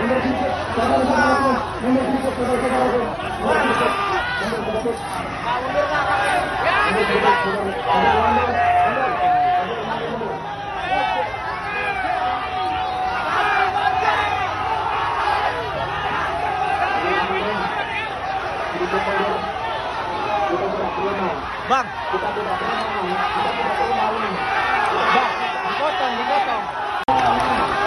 Bang, kita tidak pernah mau, kita tidak perlu mau. Bang, dipotong.